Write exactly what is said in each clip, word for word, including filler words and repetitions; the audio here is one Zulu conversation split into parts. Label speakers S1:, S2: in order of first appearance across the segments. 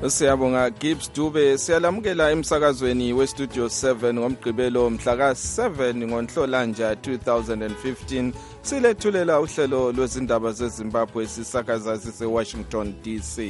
S1: Siyabonga Gibbs Dube. Siyalamukela emsakazweni weStudio seven ngomgqibelo mhla ka seven ngoNhlolanja two thousand fifteen. Silethulela uhlelo lwezindaba zeZimbabwe esisakaza sise-Washington D C.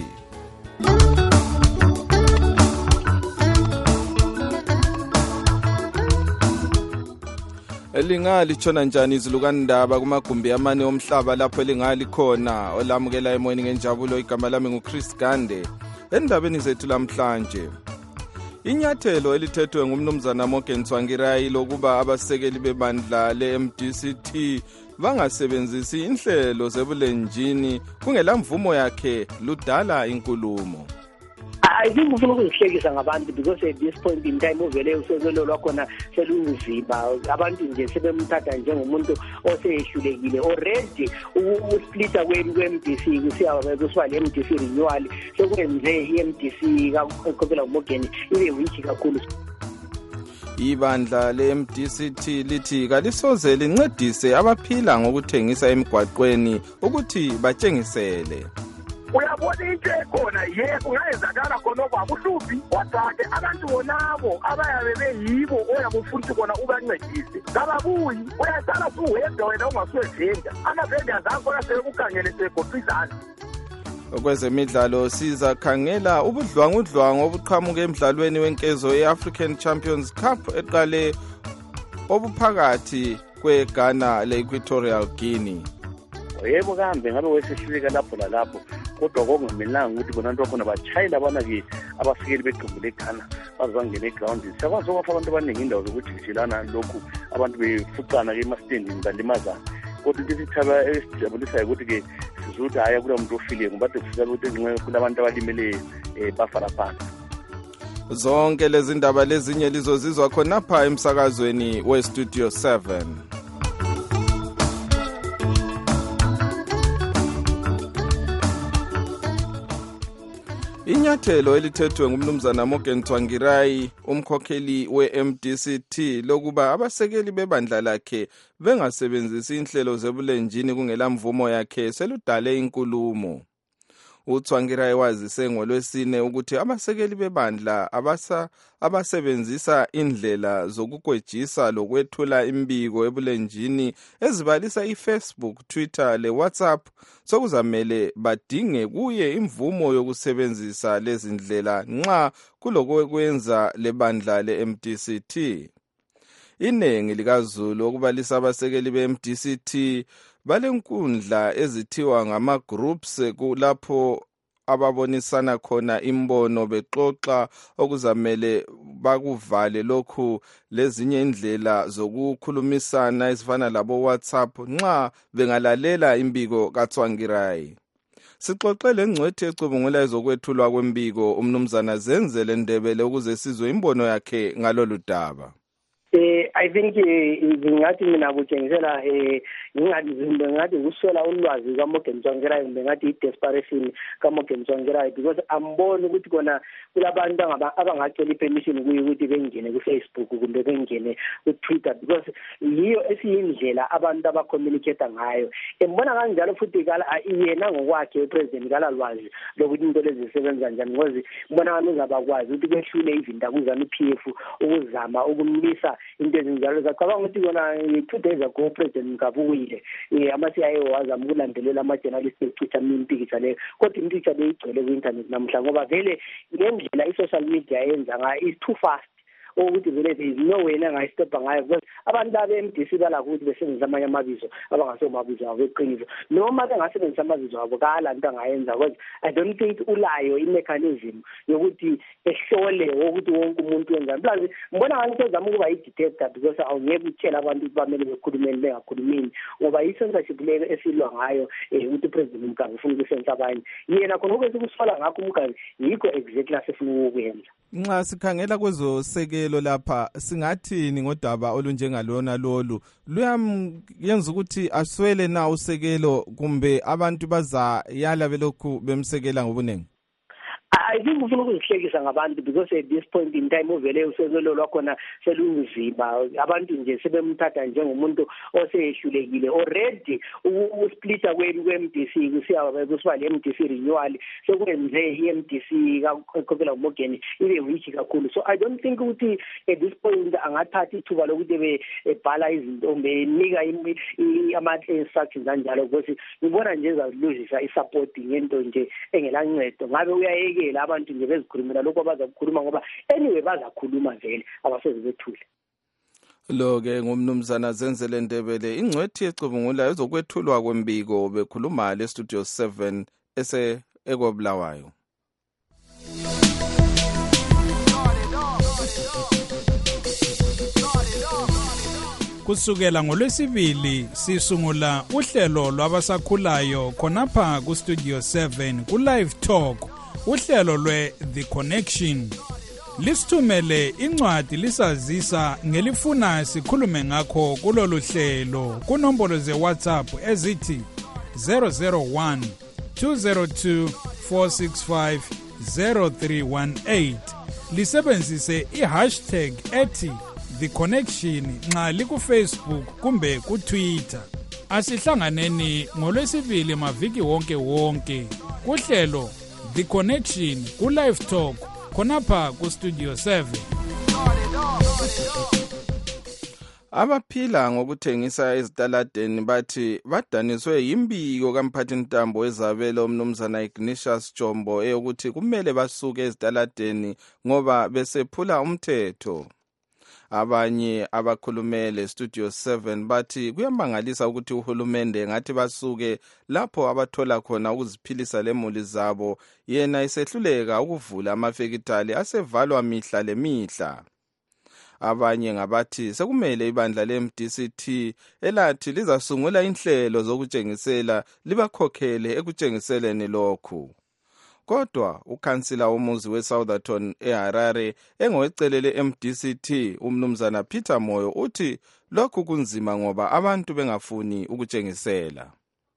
S1: Elingali litshona njani izilukandaba kumagumbi amane omhlaba lapho elingali khona. Olamukela emoyeni ngenjabulo, igama lami nguChris Gande. Endabeni zethu lamhlanje, inyathelo elithethwe ngumnumzana Morgan Tsvangirai lokuba abasekeli bebandla le-M D C T bangasebenzisi inhlelo zebulenjini kungela mvumo yakhe ludala inkulumo.
S2: I think ufuna ukuzihlekisa ngabantu because at this point in time uvele usekelo lwakhona selunzima, abantu nje sebemthatha njengomuntu osehlulekile already. Ukusplita kwe-M D C kusiya kusiba le-M D C renewal sekwenze i-M D C kakhopela Morgan ibe weak kakhulu.
S1: Ibandla le-M D C T lithi kalisoze lincedise abaphila ngokuthengisa emigwaqweni ukuthi batshengisele.
S3: Uyabona into ekhona ye kungayenzakala khona okwabuhluphi wathake abantu bonabo abayabe beyibo oyabufuna kona ubancedise kababuyi. Uyaqala suwedwa wena ungaswevenda amavenda zakho yasekukhangele segoqizana.
S1: Okwezemidlalo sizakhangela ubudlwangudlwangu obuqhamuke emidlalweni wenkezo ye-African Champions Cup eqale obuphakathi kweGhana le-Equatorial Guinea.
S4: Yebo kambe ngabe wesehluleka lapho lalapho, kodwa kongemelanga ukuthi bona nto khona bachayela abana ke abafikeli beqembu leGhana bazangena eground. Siyakwazi ukwafa abantu abaningi indawo zokuthi ngijelana lokhu abantu befucana ke emastendini balimazana, kodwa ukuthi sithaba esijabulisa ukuthi ke sizuthi haya kula muntu ofile ngoba kufika ukuthi ngenxa kunabantu abalimele eBafaraphana.
S1: Zonke lezi ndaba lezinye lizozizwa khona pha emsakazweni weStudio seven. Inyathelo elithethwe ngumnumzana Morgan Tsvangirai, umkhokheli we-M D C T, lokuba abasekeli bebandla lakhe bengasebenzisi inhlelo zebulenjini kungela mvumo yakhe seludale inkulumo. uTsvangirai wazise ngolwesine ukuthi abasekeli bebandla abasa abasebenzisa indlela zokukwejisa lokwethula imbiko ebulenjini ezibalisa iFacebook, Twitter le WhatsApp sokuzamele badinge kuye imvumo yokusebenzisa lezi ndlela nxa kulokwenza lebandla le-M D C T. Inengi likaZulu okubalisa abasekeli be-M D C T balenkundla ezithiwa ngama groups kulapho ababonisana khona imbono bexoxa okuzamele bakuvale lokhu lezinye indlela zokukhulumisana ezifana labo WhatsApp nxa bengalalela imbiko kaTsvangirai. Sixoxele ingcwethi ecubungula ezokwethulwa kwembiko umnumzana Zenzele Ndebele ukuze sizwe imbono yakhe ngalolu daba.
S2: Eh I think ngingathi mina kutshengisela eh ngingathi kusola ulwazi kaMorgan Tsvangirai, ngathi i-desperation kaMorgan Tsvangirai, because ambona ukuthi kona kulabantu abangacela i-permission kuye ukuthi bengene ku-Facebook kumbe bengene ku-Twitter, because yiyo esiyindlela abantu abacommunicate ngayo. Embona kanjalo futhi kala yena ngokwakhe upresident kala lwazi lokuthi into lezi zisebenza njani, ngoba mbona abantu abakwazi ukuthi behlule izinto kuzama i-P F ukuzama ukumlisa into ezinjalo. Zacabanga ukuthi kona two days ago president Ngabuyile eh ama-C I A wazama ukulandelela ama-journalist ecitha impikisha leyo, kodwa impikisha beyigcwele ku-internet namhla ngoba vele ngendlela i-social media yenza ngayo is too fast ukuthi vele there is no way engayistopha ngayo, because abantu abe-M D C balakho ukuthi besebenzisa amanye amabizo abangasomabizo abo eqiniso, noma bengasebenzisa amabizo abo kala into angayenza, because I don't think ulayo i-mechanism yokuthi ehlole ukuthi wonke umuntu wenzani. Plus mbona ngathi uzama ukuba yi-detector, because awungeke utshela abantu ukuthi bamele bekhulumeni bengakhulumini ngoba i-censorship leyo esilwa ngayo ukuthi upresident Mugabe ufuna ukusensa abanye, yena khona ukuthi kusola ngakho Mugabe yikho exactly asefuna ukwenza.
S1: Nxa sikhangela kwezosekelo lapha singathini ngodaba olunjengalona lolu luyamyenza ukuthi aswele na usekelo kumbe abantu baza yala belokhu bemsekela ngobunengi?
S2: I think ufuna ukuzihlekisa ngabantu because at this point in time uvele usezolo lwakhona selunzima abantu nje sebemthatha njengomuntu osehlulekile already usplitter kwenu kwe-M D C kusiya kusiba le-M D C renewal sekwenze i-M D C kaKhopela uMorgan ibe weak kakhulu. So I don't think ukuthi at this point angathatha ithuba lokuthi ebhala izinto benika ama-instructions kanjalo because ngibona nje ezaluzisa i-support ngento nje engelancedo ngabe uyayekela abantu nje bezikhulumela lokho abazakukhuluma ngoba anyway bazakhuluma vele abaseze bethule.
S1: Lo ke ngumnumzana Zenzele Ndebele ingcwethi ecubungula ezokwethulwa kwembiko bekhuluma le Studio seven ese ekobulawayo.
S5: Kusukela ngolwesibili sisungula uhlelo lwabasakhulayo khonapha ku Studio seven ku Live Talk uhlelo lwe The Connection. Lisithumele incwadi lisazisa ngelifuna sikhulume ngakho kulolu hlelo kunombolo ze WhatsApp ezithi zero zero one two zero two four six five zero three one eight. Lisebenzise i-hashtag ethi The Connection nxa liku Facebook kumbe ku Twitter. Asihlanganeni ngolwesibili maviki wonke wonke kuhlelo The Connection ku Live Talk khonapha ku Studio seven.
S1: Abaphila ngokuthengisa ezitaladeni bathi badaniswe yimbiko kamphathintambo wezabelo umnumzana Ignatius Jombo eyokuthi kumele basuke ezitaladeni ngoba besephula umthetho. Abanye abakhulumele Studio seven bathi kuyamangalisa ukuthi uhulumende ngathi basuke lapho abathola khona ukuziphilisa lemuli zabo yena isehluleka ukuvula amafekitali asevalwa mihla lemihla. Abanye ngabathi sekumele ibandla le-M D C T elathi lizasungula inhlelo zokutshengisela libakhokhele ekutshengiseleni lokhu. Kodwa ukhansila womuzi weSoutherton eHarare engowecelele M D C T umnumzana Peter Moyo uthi lokhu kunzima ngoba abantu bengafuni ukutshengisela.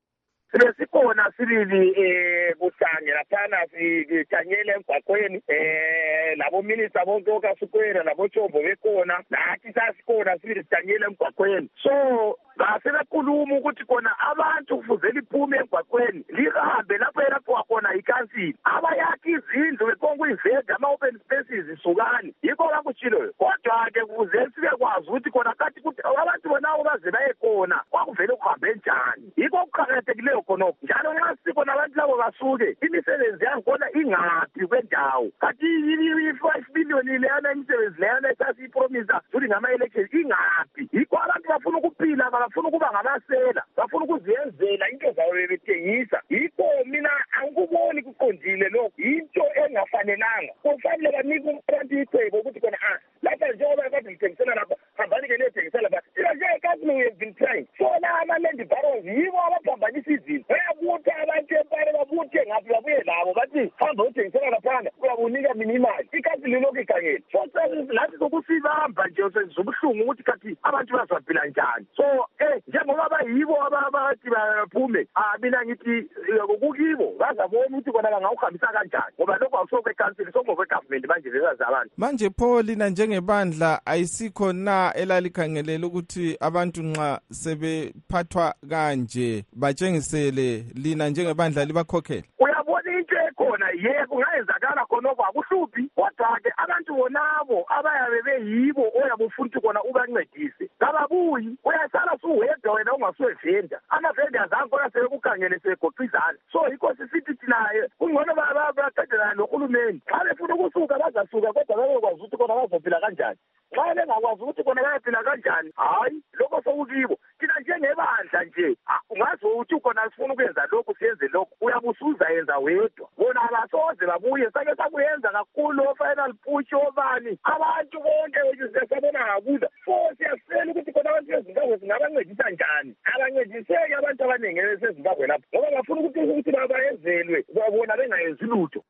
S3: Sikhona sibili eh kuhlanje laphana sitanyele emgwaqweni eh labo minister bonke okasikwera labo Jombo bekhona nathi sasikhona sibili sitanyele emgwaqweni. So basebekhuluma ukuthi khona abantu kufuzela iphume emgwaqweni lihambe lapho lapho wakhona ikansili abayakhi izindlu bekonke uyiveda ama open spaces isukani yikho bakutshilo. Kodwa ke kuze sibe kwazi ukuthi khona kathi ukuthi abantu bonawo baze baye khona kwakuvele kuhambe njani yikho kuqhakathekileyo khona njalo nxa sikho nabantu labo basuke imisebenzi yakhona ingaphi kwendawo kathi i-five billion leyana imisebenzi leyana esasiyipromisa futhi ngama-election ingaphi yikho abantu bafuna ukuphila bafuna ukuba ngamasela bafuna ukuziyenzela into zawo bebethengisa yikho mina angikuboni kuqondile lokho into engafanelanga kufanele banike abantu icebo ukuthi khona ah lapha njengoba kade lithengisela lapha hambani ke lethengisela lapha ila nje ekasini we have been trying so la ama-land barons yibo abaphambanisa izinto bayabuthi abantu empare babuthe ngaphi babuye labo bathi hamba uthengisela laphana uyabunika mina imali ikasini lokhu ikhangele so lathi zokusibamba nje zobuhlungu ukuthi kathi abantu bazaphila njani. So eh njengoba bayibo abathi baphume ah mina ngithi kukibo bazabona ukuthi kona bangawuhambisa kanjani ngoba lokho awusokwe council sokwe government manje bezazi abantu.
S1: Manje Paul lina njengebandla ayisikho na elalikhangelela ukuthi abantu nxa sebephathwa kanje batshengisele lina njengebandla libakhokhela?
S3: Uyabona into ekhona ye kungayenzakala khona kwakuhluphi kodwa ke abantu bonabo abayabe beyibo oyabufuna khona ubancedise kababuyi uyasala suwedwa wena ungasuwevenda ama-vendors akhona sebekukhangele segoqizana. So yikho sisithi thina kungcono baqedelana nohulumeni xa befuna ukusuka bazasuka kodwa babekwazi ukuthi khona bazophila kanjani. Xa bengakwazi ukuthi khona bayaphila kanjani hayi lokho sokukibo thina njengebandla nje ungazi ukuthi khona sifuna ukwenza lokhu siyenze lokhu uyabusuza yenza wedwa bona abasoze babuye sake sakuyenza kakhulu o-final push obani abantu bonke wesisabona ngakuza so siyasela ukuthi khona abantu bezimbabwe singabancedisa njani abancediseki abantu abaningi besezimbabwe lapho ngoba bafuna ukuthi babayenzelwe bona bengayenzi lutho.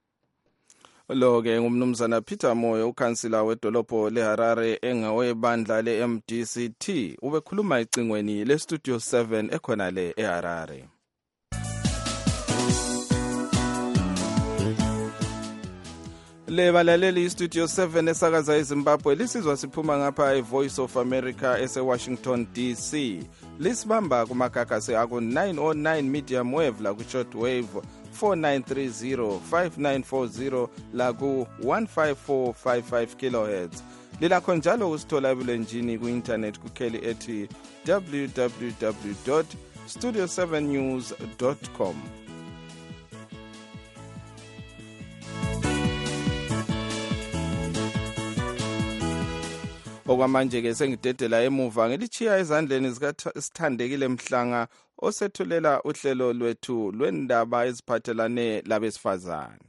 S1: Lo ke ngumnumzana Peter Moyo ukhansila wedolopho leHarare engawebandla le-M D C T ubekhuluma icingweni le Studio seven ekhona le eHarare. Le balaleli Studio seven esakaza eZimbabwe lisizwa siphuma ngapha eVoice of America eseWashington D C. Lisibamba kumagagasi ako nine oh nine medium wave la ku short wave four nine three zero five nine four zero la ku one five four five five kilohertz. Lilakho njalo usithola ebulenjini ku internet kukheli ethi w w w dot studio seven news dot com. Okwamanje ke sengidedela emuva ngelichiya ezandleni zikasithandekile Mhlanga osethulela uhlelo lwethu lwendaba eziphathelane labesifazane.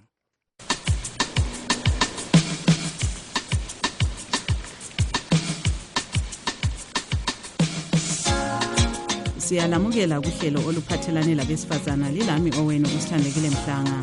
S6: Siyalamukela kuhlelo oluphathelane labesifazana lilami owenu usithandekile Mhlanga.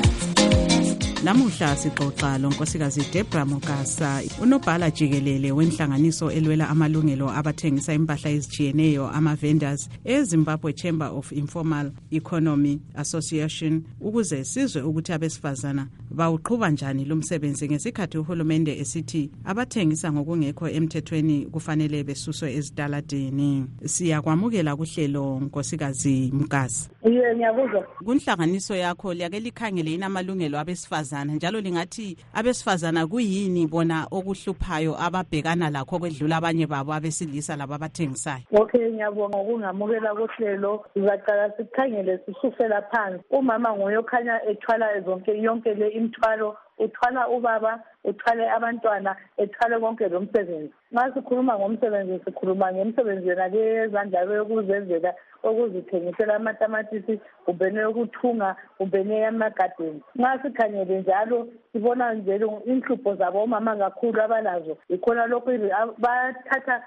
S6: Namuhla sixoxa lonkosikazi Debra Mokasa, unobhala jikelele wenhlanganiso elwela amalungelo abathengisa impahla ezijiyeneyo ama-vendors eZimbabwe Chamber of Informal Economy Association, ukuze sizwe ukuthi abesifazana bawuqhuba njani lo msebenzi ngesikhathi uhulumende esithi abathengisa ngokungekho emthethweni kufanele besuswe ezitaladini. Siyakwamukela kuhlelo nkosikazi Mokasa.
S7: Yebo, ngiyabuzwa.
S6: Kunhlanganiso yakho liyake likhangele inamalungelo abesifazana njalo lingathi abesifazana kuyini bona okuhluphayo ababhekana lakho kwedlula abanye babo abesilisa laba abathengisayo.
S7: Okay, ngiyabonga ukungamukela kuhlelo. Sizaqala sikhangele sisufela phansi. Umama nguye okhanya ethwala zonke yonke le imthwalo, uthwala ubaba, uthwale abantwana, ethwale konke lo msebenzi. Nxa sikhuluma ngomsebenzi sikhuluma ngemsebenzi yona lezandla yokuzenzela, okuzithengisela amatamatisi, ubene ukuthunga, ubene yamagadeni. Nxa sikhangele njalo sibona nje inhlupho zabo omama kakhulu abalazo. Ikhona lokho bathatha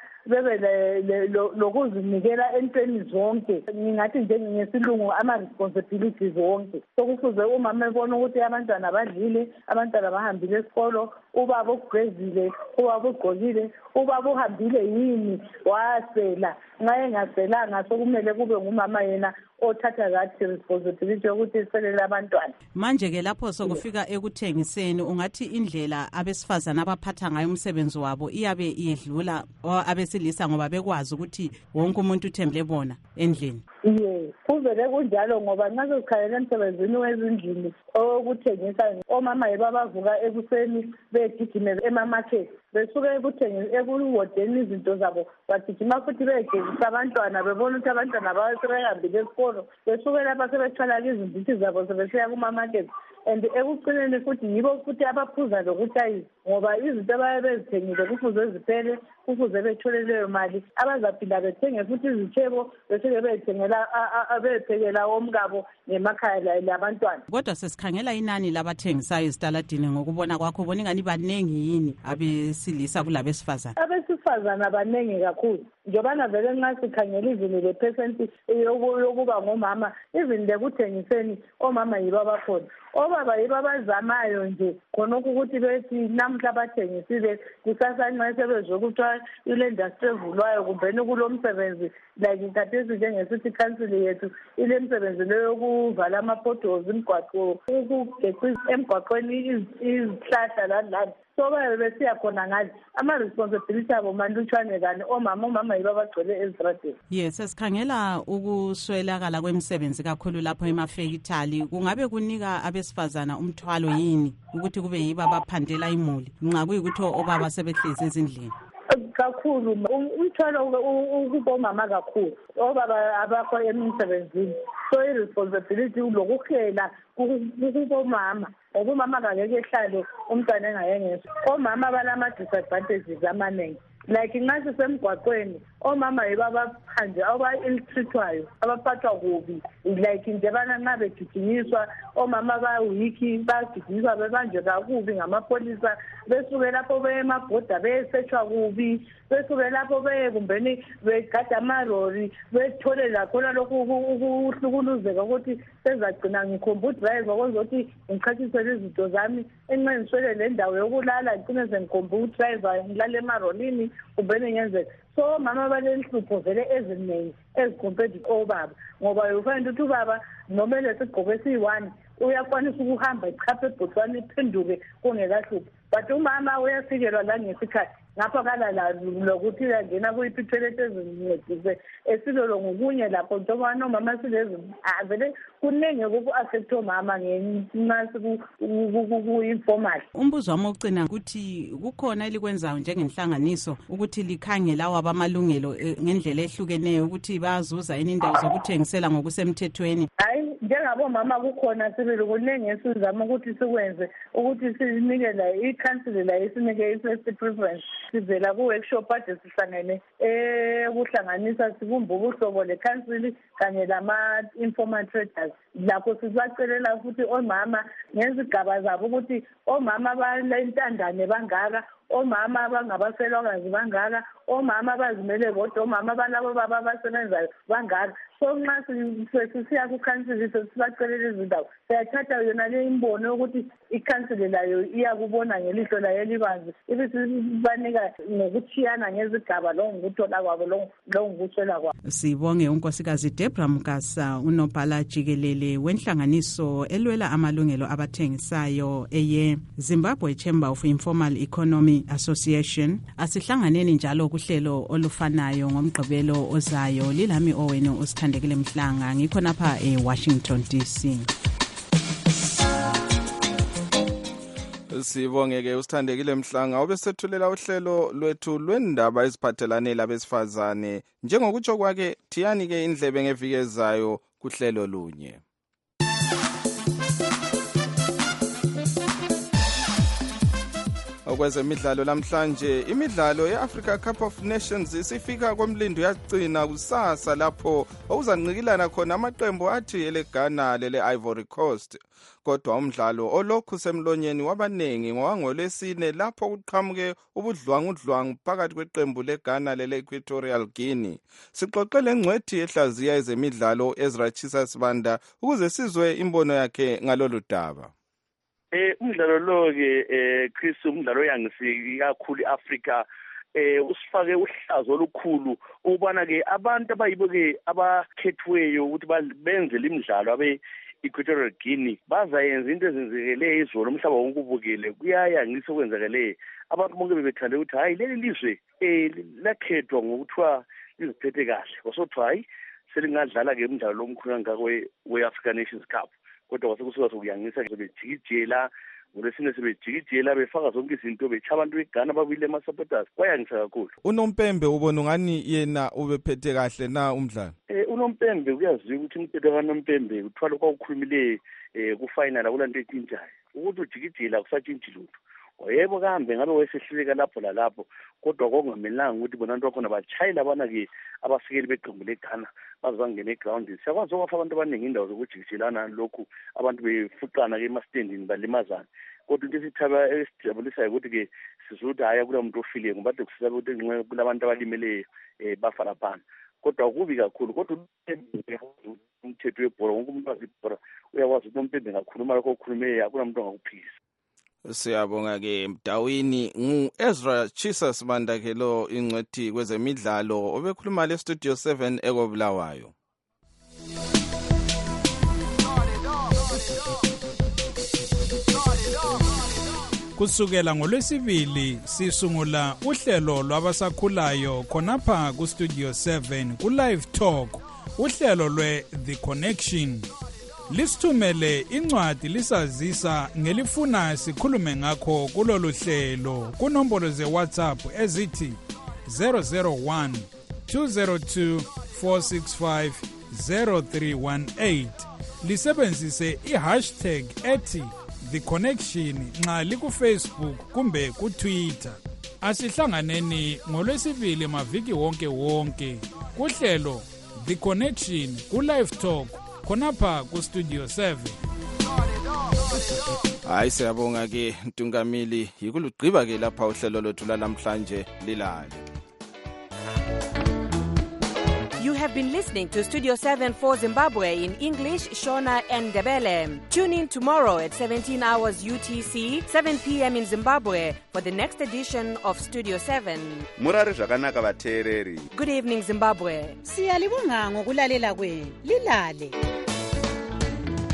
S7: bebe lokuzinikela entweni zonke. Ngingathi nje ngesilungu ama-responsibilities zonke. Sokufuze umama ebona ukuthi abantwana badlile, abantwana bahambile esikolo, ubaba ugezile, ubaba ugqokile, ubaba uhambile yini wasela. Nxa engaselanga sokumele kube ngumama yena othatha kathi responsibility yokuthi iselele abantwana.
S6: Manje ke lapho sokufika ekuthengiseni, ungathi indlela abesifazana abaphatha ngayo umsebenzi wabo iyabe iyedlula abesilisa ngoba bekwazi ukuthi wonke umuntu uthembele bona endlini.
S7: Yes, kuvele kunjalo ngoba nxa sikhalela emsebenzini wezindlini okuthengisa, omama yibo abavuka ekuseni begijimela emamarket, besuke ekuthengisa ekuwodeni izinto zabo, bagijima futhi begezisa abantwana, bebona ukuthi abantwana babo sebehambile esikolo, besuke lapha sebethwala izinditshi zabo sebesiya kuma-market. And ekucineni futhi yibo futhi abaphuza lokutshayisa ngoba izinto abayabe bezithengile kufuze ziphele, kufuze bethole leyo mali abazaphinda bethenge futhi izitshebo befike bethengela abephekela omkabo ngemakhaya labantwana.
S6: Kodwa sesikhangela inani labathengisayo ezitaladini ngokubona kwakho, ubona ingani baningi yini abesilisa kulabesifazana?
S7: Abesifazana baningi kakhulu njobana vele nxa sikhangela izini le percent yokuba ngomama, izini lekuthengiseni omama yibo abakhona. Obaba yibo abazamayo nje khonokho ukuthi bethi namhla bathengisile kusasa nxa sebezwe kuthiwa ile industry evulwayo kumbeni kulo msebenzi like inkathesi njengesithi council yethu ile msebenzi leyo yokuvala ama-potholes imigwaqo, ukugecisa emgwaqweni izihlahla lani lani. So baye besiya khona ngathi ama-responsibility abo manlutshwane kani omama omama yibo abagcwele ezitradeni.
S6: Yes, sesikhangela ukuswelakala kwemisebenzi kakhulu lapho emafekithali. Kungabe kunika abesifazana umthwalo yini ukuthi kube yibo abaphandela imuli nxa kuyikuthi obaba sebehlezi ezindlini?
S7: Kakhulu umthwalo ukubomama kakhulu, obaba abakho emsebenzini. So i-responsibility lokuhlela kubomama, ngoba umama ngeke ehlale umntwana engayengezwa. Omama balama-disadvantages amaningi. Like nxa sisemgwaqweni omama yibo abaphanje aba-ill-treatwayo, abaphathwa kubi. Like njebana nxa begijinyiswa omama bayawiki, bagijinyiswa bebanjwe kakubi ngamapolisa, besuke lapho beye emabhoda beyesetshwa kubi, besuke lapho beye kumbeni begada amarori, bethole lakhona lokhu ukuhlukuluzeka ukuthi sezagcina ngikhomba udriver kwezokuthi ngiqhathisele izinto zami enxa ngiswele le ndawo yokulala, ngicine sengikhomba udriver ngilale emarolini kumbeni ngenzeka. So mama balenhlupho vele eziningi ezicompete obaba ngoba ufanele ukuthi ubaba nomele sigqoke siyi-one uyakwanisa ukuhamba ichaphe eBotswana iphenduke kungekahluphi. But umama uyafikelwa la ngesikhathi ngapha kala la lokuthi yangena kuyipithelete ezincedise esilolo ngokunye lapho njengoba nomama silezi avele kunenge kuku-affect omama ngenxa ku-informal.
S6: Umbuzo wami ogcina ukuthi kukhona elikwenzayo njengenhlanganiso ukuthi likhangele lawo abamalungelo ngendlela ehlukeneyo ukuthi bayazuza yini indawo zokuthengisela ngokusemthethweni.
S7: Hayi njengabomama kukhona sibili kunenge esizama ukuthi sikwenze ukuthi sinikela i-council la isinike i-first preference. Sivela ku-workshop ade sihlangene ukuhlanganisa sibumba ubuhlobo le-council kanye lama-informal traders. Lapho sizacelela futhi omama ngezigaba zabo ukuthi omama balentandane bangaka, omama abangabafelokazi bangaka, omama abazimele bodwa, omama balabo baba abasebenzayo bangaka. So nxa sisiya ku-council sibacelela izindawo siyathatha yona le imbono yokuthi i-council layo iyakubona ngelihlo layo elibanzi ibisibanika ngokuthiyana ngezigaba lo ngokuthola kwabo lo ngokuswela kwabo.
S6: Sibonge unkosikazi Deborah Mugasa, unobhala jikelele wenhlanganiso elwela amalungelo abathengisayo eye Zimbabwe Chamber of Informal Economy Association. Asihlanganeni njalo kuhlelo olufanayo ngomgqibelo ozayo. Lilami owenu usithandekile Mhlanga, ngikho napha eWashington D C.
S1: Sibongeke usithandekile Mhlanga, obesethulela uhlelo lwethu lwendaba eziphathelane labesifazane. Njengokutsho kwake, thiyani ke indlebe ngeviki ezayo kuhlelo lunye. Okwezemidlalo namhlanje, imidlalo ye-Africa Cup of Nations isifika komlindo yagcina kusasa lapho okuzancikilana khona amaqembu athi eleGhana lele Ivory Coast. Kodwa umdlalo olokhu semlonyeni wabanengi ngowangolesine lapho kuqhamuke ubudlwangudlwangu phakathi kweqembu leGhana lele Equatorial Guinea. Sixoxele ngcwethi ehlaziya ezemidlalo Ezra Chisa Sibanda ukuze sizwe imbono yakhe ngalolu daba.
S4: Eh umdlalo lo ke eh Chris umdlalo yangisi kakhulu iAfrica eh usifake uhlazo olukhulu ubona ke abantu abayibo ke abakhethweyo ukuthi benze imidlalo abe Equatorial Guinea bazayenza into ezenzekele izolo umhlaba wonke ubukele kuyaya ngisokwenzakele abantu bonke bebethande ukuthi hayi leli lizwe eh lakhethwa ngokuthiwa liziphethe kahle wasothiwa hayi selingadlala ke umdlalo lomkhulu ngakho we-Africa Nations Cup. Kodwa kwasekusuka sokuyangisa sebejikijela ngolesine sebejikijela befaka zonke izinto becha abantu beGhana babile ama-supporters kwayangisa kakhulu.
S1: UNompembe ubona ngani yena ubephethe kahle na umdlalo?
S4: Eh uNompembe uyaziwa ukuthi umthetho kaNompembe uthwala kwaukhulumile eh ku-final akulanto ethintayo ukuthi ujikijela kusatshintshi lutho. Yebo kambe ngabe wesehluleka lapho lalapho kodwa kongamelanga ukuthi bona abantu bakhona bachayela abana ke abasikeli beqembu leGhana bazangena eground. Siyakwazi ukwafa abantu abaningi indawo zokujikijelana lokhu abantu befuqana ke emastandini balimazana. Kodwa into esithaba esijabulisayo ukuthi ke sizothi haya kula muntu ofile ngoba kade kusaba ukuthi ngenxa kulabantu abalimele bafa laphana. Kodwa kubi kakhulu kodwa umthetho webhola wonke umuntu wazibhola uyakwazi ukuthi umpembe ngakhuluma lokho okhulume akunamuntu ongakuphisa.
S1: Siyabonga ke Mdawini ngu-Ezra Chisa Sibanda ke lo ingcwethi kwezemidlalo obekhuluma le Studio seven ekobulawayo.
S5: Kusukela ngolwesibili sisungula uhlelo lwabasakhulayo khonapha ku Studio seven ku Live Talk, uhlelo lwe The Connection. Lisithumele incwadi lisazisa ngelifuna sikhulume ngakho kulolu hlelo kunombolo ze WhatsApp ezithi zero zero one two zero two four six five zero three one eight. Lisebenzise i-hashtag ethi The Connection nxa liku Facebook kumbe ku Twitter. Asihlanganeni ngolwesibili maviki wonke wonke kuhlelo The Connection ku Live Talk khonapha ku Studio seven.
S1: Hayi siyabonga ke Ntungamili, yikulugqiba ke lapha uhlelo lothu namhlanje lilali.
S8: You have been listening to Studio seven for Zimbabwe in English, Shona and Ndebele. Tune in tomorrow at seventeen hours U T C, seven p.m. in Zimbabwe for the next edition of Studio seven.
S9: Murari zvakanaka vateereri.
S8: Good evening, Zimbabwe.
S10: Siyalibonga ngokulalela kwenu. Lilale.